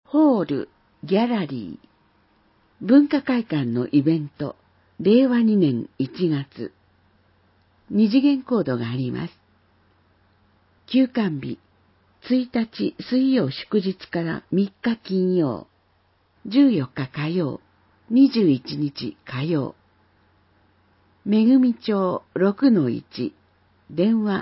ホール、ギャラリー。文化会館のイベント、令和2年1月。二次元コードがあります。休館日、1日水曜祝日から3日金曜、14日火曜、21日火曜。めぐみ町 6-1、電話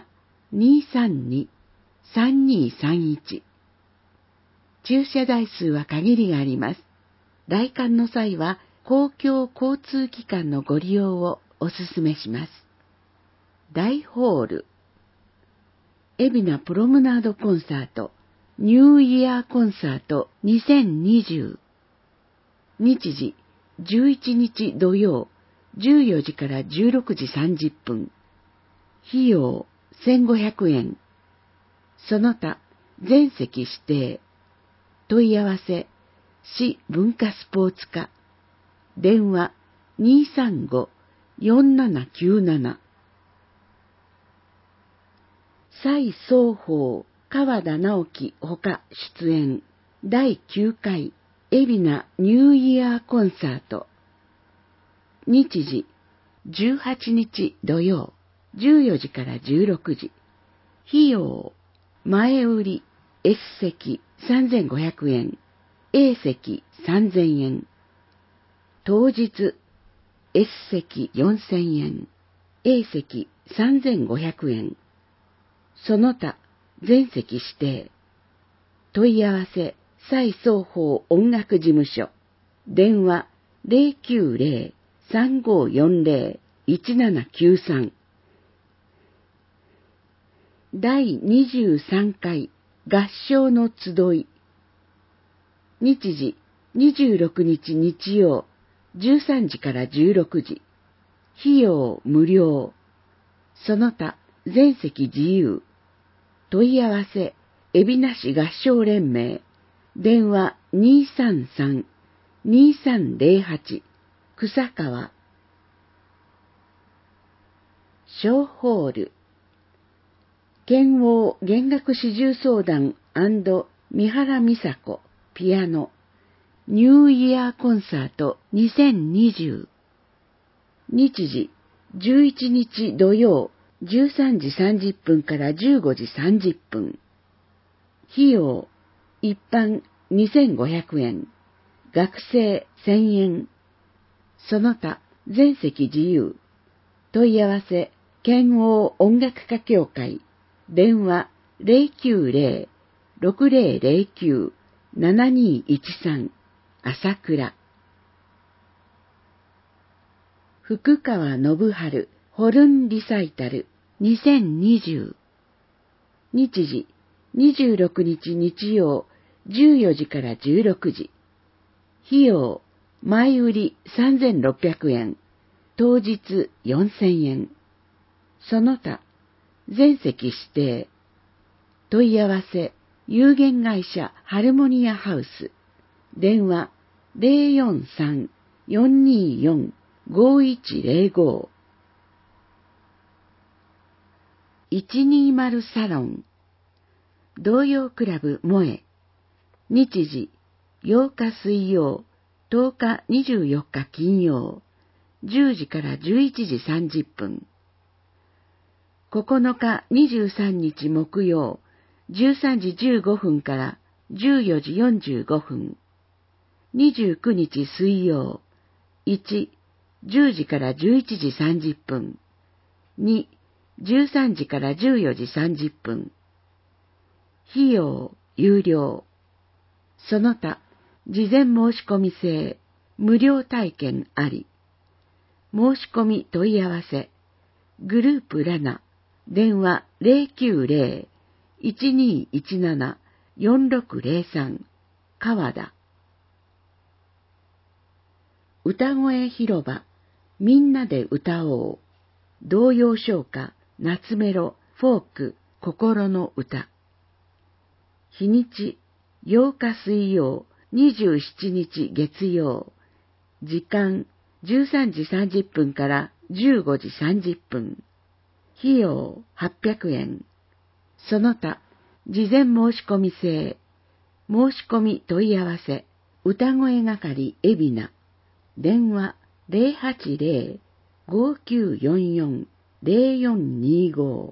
232-3231。駐車台数は限りがあります。来館の際は公共交通機関のご利用をお勧めします。大ホール、海老名プロムナードコンサート、ニューイヤーコンサート2020。日時、11日土曜、14時から16時30分。費用、1500円。その他、全席指定。問い合わせ、市文化スポーツ課。電話、235-4797。蔡双鳳、川田直樹ほか出演。第9回、海老名ニューイヤーコンサート。日時、18日土曜、14時から16時。費用、前売り、S 席3500円、A 席3000円。当日、S 席4000円、A 席3500円。その他、全席指定。問い合わせ、蔡双鳳音楽事務所。電話、090-3540-1793。第23回合唱の集い。日時、26日日曜、13時から16時。費用無料。その他、全席自由。問い合わせ、海老名市合唱連盟。電話233-2308。草川。小ホール。剣王弦楽四重奏団&三原美佐子、ピアノ。ニューイヤーコンサート2020。日時、11日土曜、13時30分から15時30分。費用、一般2500円、学生1000円。その他、全席自由。問い合わせ、剣王音楽家協会。電話090-6009-7213。朝倉。福川信春ホルンリサイタル2020。日時、26日日曜、14時から16時。費用、前売り3600円、当日4000円。その他、全席指定。問い合わせ、有限会社ハルモニアハウス。電話043-424-5105。120サロン。童謡クラブ萌え。日時、8日水曜、10日24日金曜、10時から11時30分。9日23日木曜、13時15分から14時45分。29日水曜、1、10時から11時30分。2、13時から14時30分。費用、有料。その他、事前申し込み制、無料体験あり。申し込み問い合わせ、グループラナ、電話090-1217-4603、川田。歌声広場、みんなで歌おう。童謡唱歌、夏メロ、フォーク、心の歌。日にち、8日水曜、27日月曜。時間、13時30分から15時30分。費用、800円。その他、事前申し込み制。 申し込み問い合わせ、歌声係海老名、電話080-5944-0425。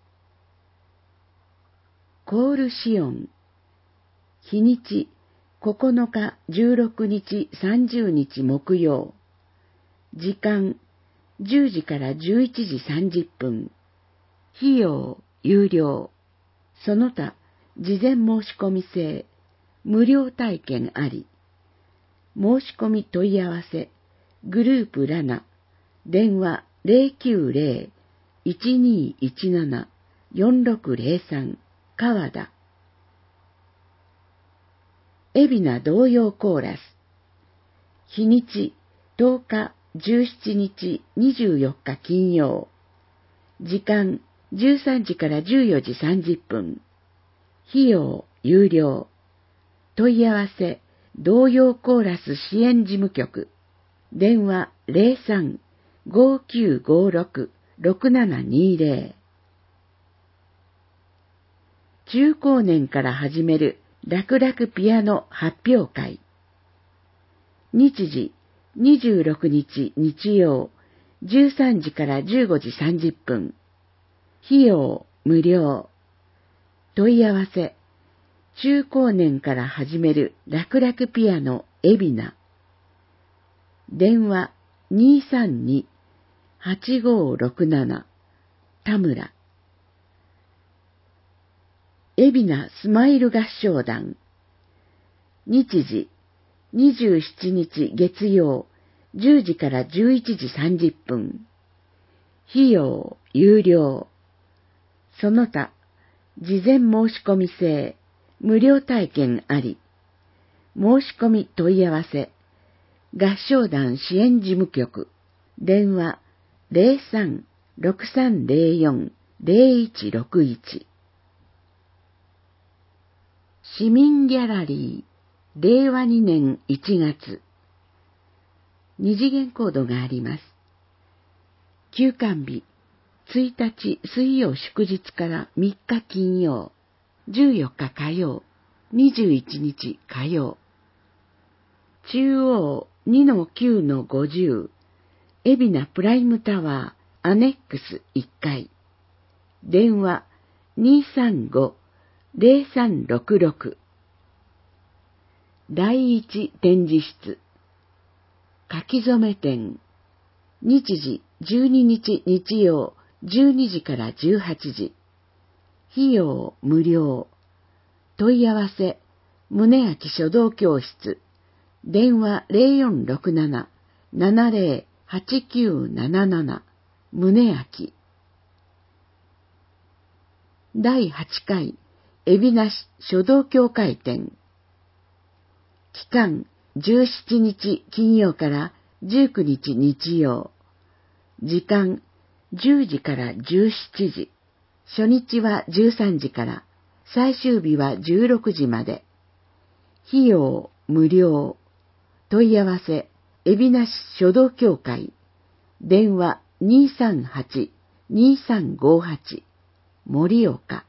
コールシオン。日にち9日、16日、30日木曜。時間10時から11時30分。費用有料。その他事前申し込み制。無料体験あり。申し込み問い合わせ。グループラナ。電話090-1217-4603。川田。海老名童謡コーラス。日にち10日、17日、24日金曜。時間13時から14時30分。費用有料。問い合わせ童謡コーラス支援事務局。電話03-5956-6720。中高年から始める楽々ピアノ発表会。日時26日日曜13時から15時30分。費用無料。問い合わせ中高年から始める楽々ピアノ海老名。電話232-8567田村。海老名スマイル合唱団。日時27日月曜10時から11時30分。費用有料。その他事前申し込み制。無料体験あり。申し込み問い合わせ。合唱団支援事務局。電話03-6304-0161。市民ギャラリー。令和2年1月。二次元コードがあります。休館日。1日水曜祝日から3日金曜。14日火曜、21日火曜。中央 2-9-50 海老名プライムタワーアネックス1階。電話235-0366。第一展示室。書き初め展。日時12日日曜12時から18時。費用無料。問い合わせ、宗明書道教室。電話0467-708977。宗明。第8回、海老名市書道協会展。期間、17日金曜から19日日曜。時間、10時から17時。初日は13時から、最終日は16時まで。費用無料。問い合わせ、海老名市書道協会。電話238-2358。盛岡。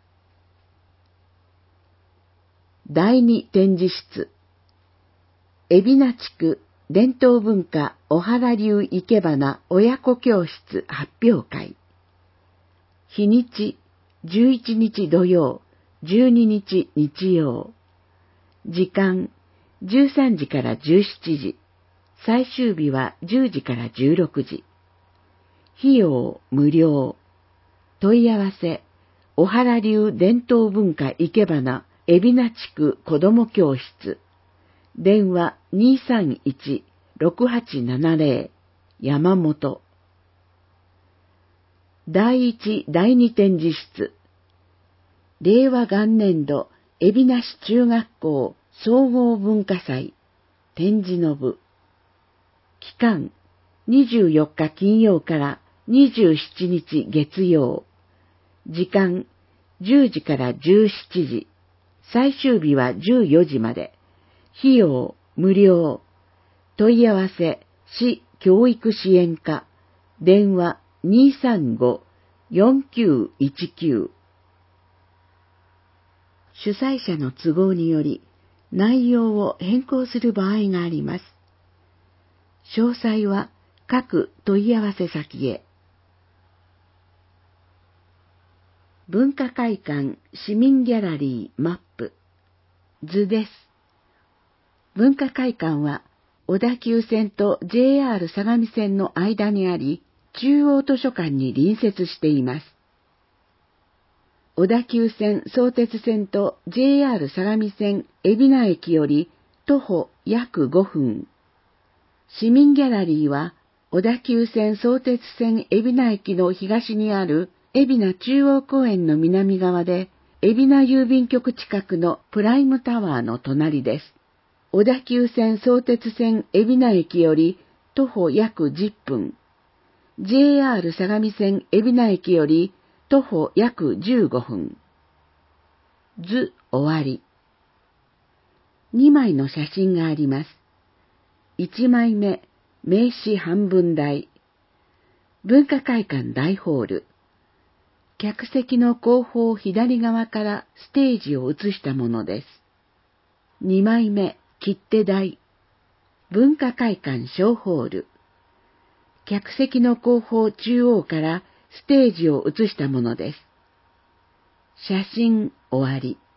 第二展示室。海老名地区伝統文化小原流生け花親子教室発表会。日にち11日土曜、12日日曜。時間13時から17時。最終日は10時から16時。費用無料。問い合わせ、小原流伝統文化生け花海老名地区子ども教室。電話231-6870。山本。第一、第二展示室。令和元年度、海老名市中学校総合文化祭、展示の部。期間、24日金曜から27日月曜。時間、10時から17時。最終日は14時まで。費用、無料。問い合わせ、市教育支援課。電話235-4919。主催者の都合により、 内容を変更する場合があります。詳細は各問い合わせ先へ。文化会館市民ギャラリーマップ図です。文化会館は小田急線と JR 相模線の間にあり、中央図書館に隣接しています。小田急線相鉄線と JR 相模線海老名駅より徒歩約5分。市民ギャラリーは小田急線相鉄線海老名駅の東にある海老名中央公園の南側で、海老名郵便局近くのプライムタワーの隣です。小田急線相鉄線海老名駅より徒歩約10分。JR 相模線海老名駅より徒歩約15分。図終わり。2枚の写真があります。1枚目、名刺半分台。文化会館大ホール。客席の後方左側からステージを映したものです。2枚目、切手台。文化会館小ホール。客席の後方中央からステージを映したものです。写真終わり。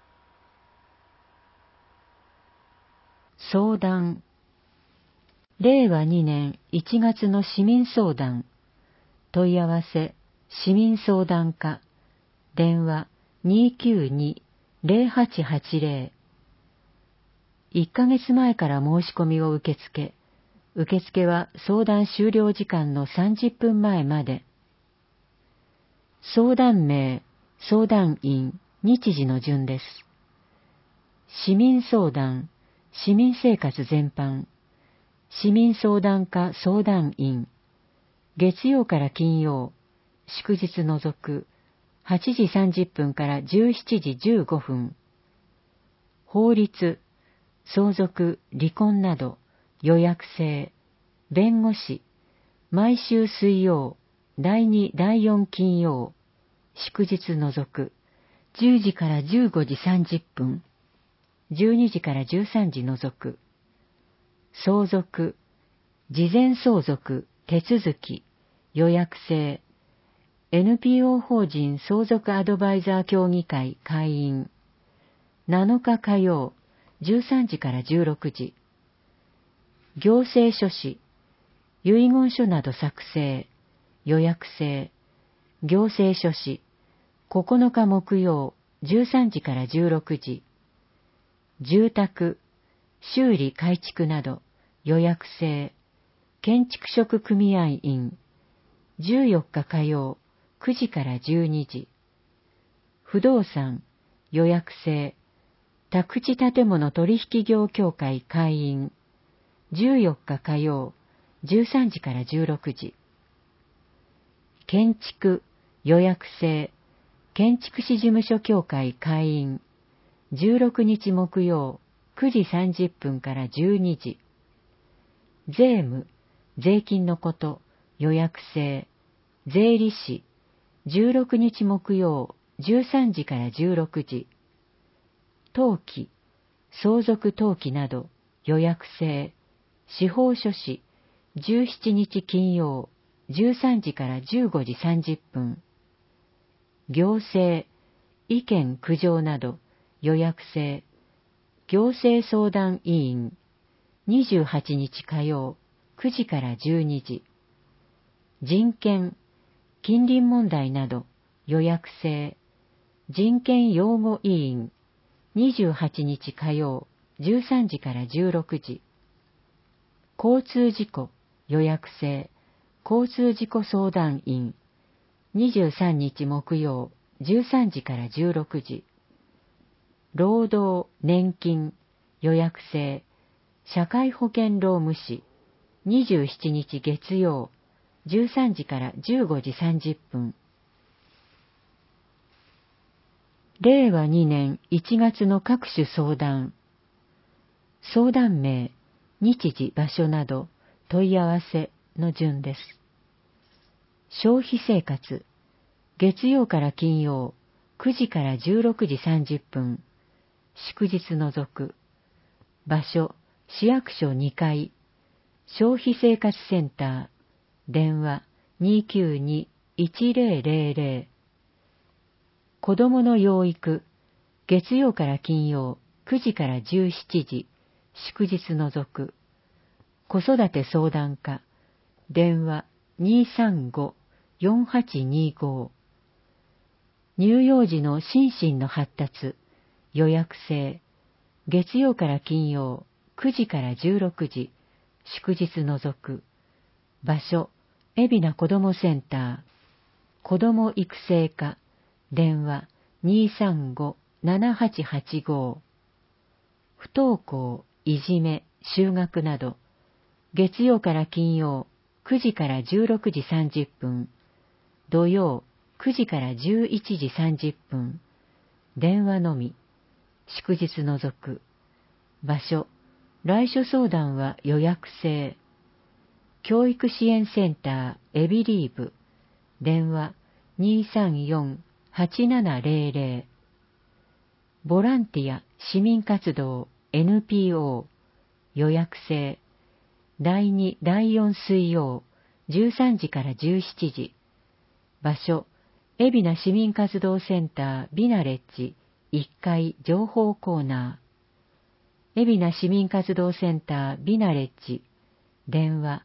相談。令和2年1月の市民相談。問い合わせ、市民相談課。電話 292-0880。1ヶ月前から申し込みを受付は相談終了時間の30分前まで。相談名、相談員、日時の順です。市民相談、市民生活全般、市民相談課相談員、月曜から金曜、祝日除く、8時30分から17時15分。法律、相続、離婚など、予約制、弁護士、毎週水曜、第2、第4金曜、祝日除く、10時から15時30分、12時から13時除く。相続、事前相続、手続き、予約制、NPO 法人相続アドバイザー協議会会員、7日火曜、13時から16時。行政書士、遺言書など作成、予約制、行政書士、9日木曜、13時から16時。住宅、修理改築など、予約制、建築職組合員、14日火曜、9時から12時。不動産、予約制、宅地建物取引業協会会員、14日火曜、13時から16時。建築、予約制、建築士事務所協会会員、16日木曜、9時30分から12時。税務、税金のこと、予約制、税理士、16日木曜、13時から16時。登記、相続登記など、予約制、司法書士、17日金曜、13時から15時30分。行政、意見苦情など、予約制、行政相談委員、28日火曜、9時から12時。人権、近隣問題など、予約制、人権擁護委員、28日火曜、13時から16時。交通事故、予約制、交通事故相談員、23日木曜、13時から16時。労働、年金、予約制、社会保険労務士、27日月曜、13時から15時30分。令和2年1月の各種相談。相談名、日時、場所など問い合わせの順です。消費生活、月曜から金曜、9時から16時30分。祝日除く、 場所、市役所2階、消費生活センター、電話 292-1000。子供の養育、月曜から金曜9時から17時、祝日除く。子育て相談課、電話 235-4825。乳幼児の心身の発達、予約制、月曜から金曜9時から16時、祝日除く。場所、海老名子どもセンター、子ども育成課、電話 235-7885。不登校、いじめ、就学など、月曜から金曜9時から16時30分、土曜9時から11時30分、電話のみ、祝日除く。場所、来所相談は予約制。教育支援センターエビリーブ、電話 234-8700。ボランティア市民活動 NPO、予約制。第2、第4水曜13時から17時。場所、海老名市民活動センタービナレッジ1階情報コーナー。海老名市民活動センタービナレッジ、電話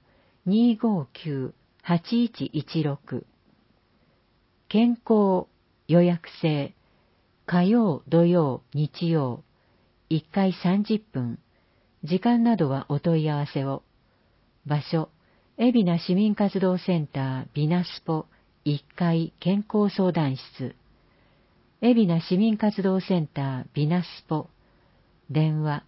259-8116。健康、予約制。火曜、土曜、日曜、1回30分。時間などはお問い合わせを。場所、海老名市民活動センタービナスポ1階健康相談室。海老名市民活動センタービナスポ、電話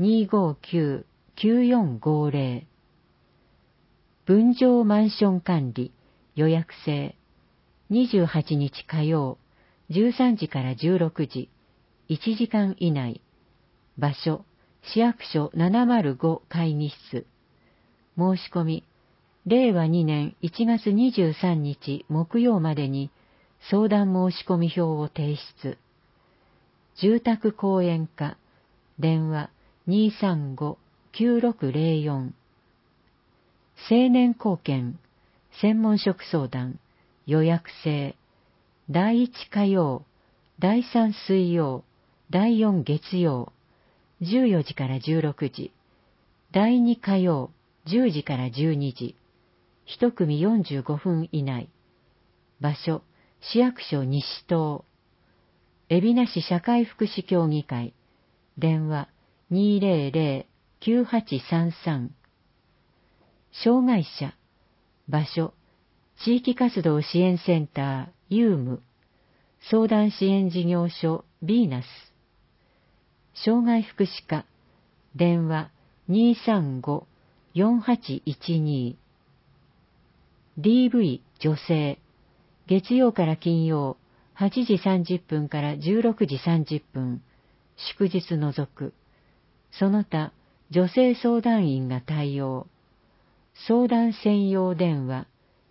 259-9450。分譲マンション管理、予約制。28日火曜、13時から16時、1時間以内。場所、市役所705会議室。申し込み、令和2年1月23日木曜までに相談申し込み票を提出。住宅公園課、電話 235-9604。青年貢献、専門職相談、予約制。第1火曜、第3水曜、第4月曜、14時から16時。第2火曜、10時から12時。1組45分以内。場所、市役所西棟。海老名市社会福祉協議会。電話 200-9833。障害者。場所、地域活動支援センターユーム。相談支援事業所ビーナス。障害福祉課。電話 235-4812。DV 女性。月曜から金曜8時30分から16時30分。祝日除く。その他、女性相談員が対応。相談専用電話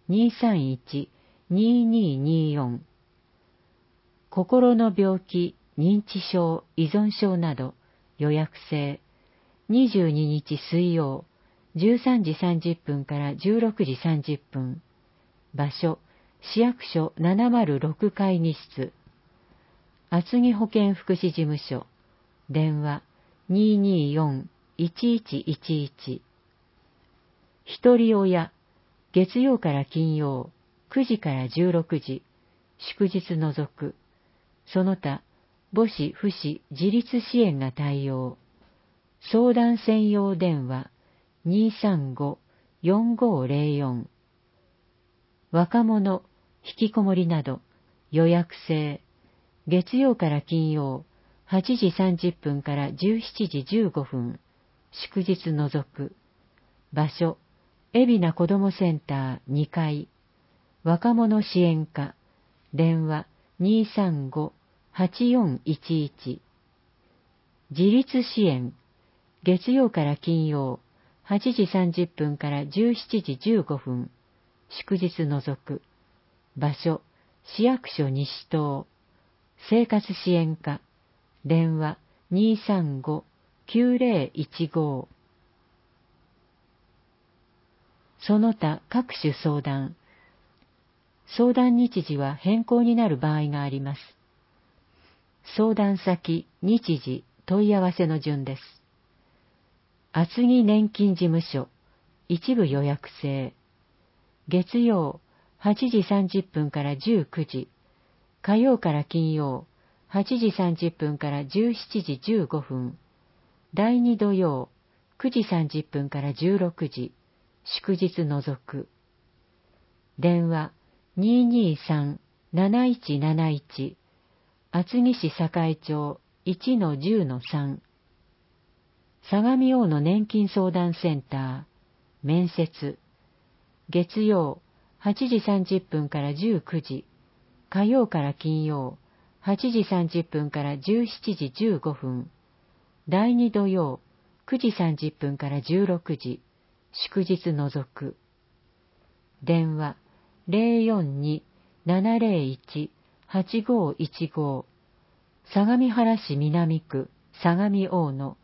231-2224。心の病気、認知症、依存症など予約制。22日水曜13時30分から16時30分。場所、市役所706会議室。厚木保健福祉事務所。電話 224-1111。一人親、月曜から金曜9時から16時、祝日除く。その他、母子父子自立支援が対応。相談専用電話 235-4504。若者、引きこもりなど予約制。月曜から金曜8時30分から17時15分。祝日除く。場所、海老名子どもセンター2階。若者支援課。電話 235-8411。自立支援。月曜から金曜8時30分から17時15分。祝日除く。場所、市役所西棟。生活支援課。電話 9015。その他各種相談。相談日時は変更になる場合があります。相談先、日時、問い合わせの順です。厚木年金事務所、一部予約制。月曜、8時30分から19時。火曜から金曜、8時30分から17時15分。第2土曜、9時30分から16時。祝日除く。電話、223-7171。厚木市栄町 1-10-3。相模大野年金相談センター、面接。月曜、8時30分から19時。火曜から金曜、8時30分から17時15分。第2土曜、9時30分から16時。祝日除く。電話、042-701-8515。相模原市南区相模大野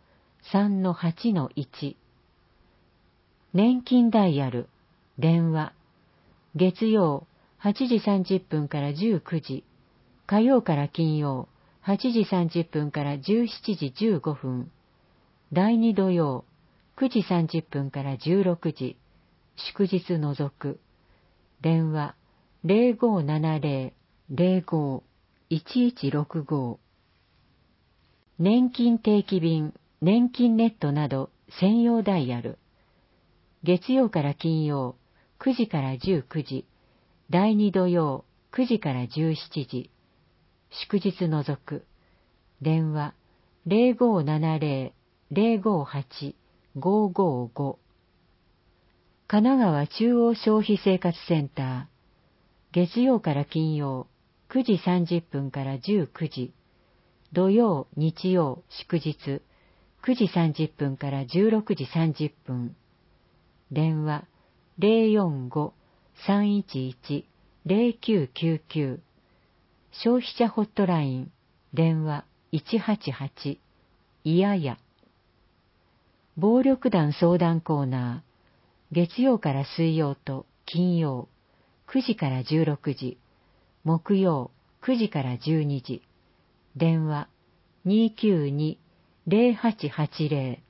3-8-1。年金ダイヤル、電話。月曜、8時30分から19時。火曜から金曜、8時30分から17時15分。第2土曜、9時30分から16時。祝日除く。電話、0570-05-1165。年金定期便、年金ネットなど専用ダイヤル。月曜から金曜、9時から19時。第2土曜、9時から17時。祝日除く。電話、0570-058-555。神奈川中央消費生活センター。月曜から金曜、9時30分から19時。土曜、日曜、祝日、9時30分から16時30分。電話、045-311-0999。消費者ホットライン、電話188、いやや。暴力団相談コーナー。月曜から水曜と金曜、9時から16時。木曜、9時から12時。電話、292-0880。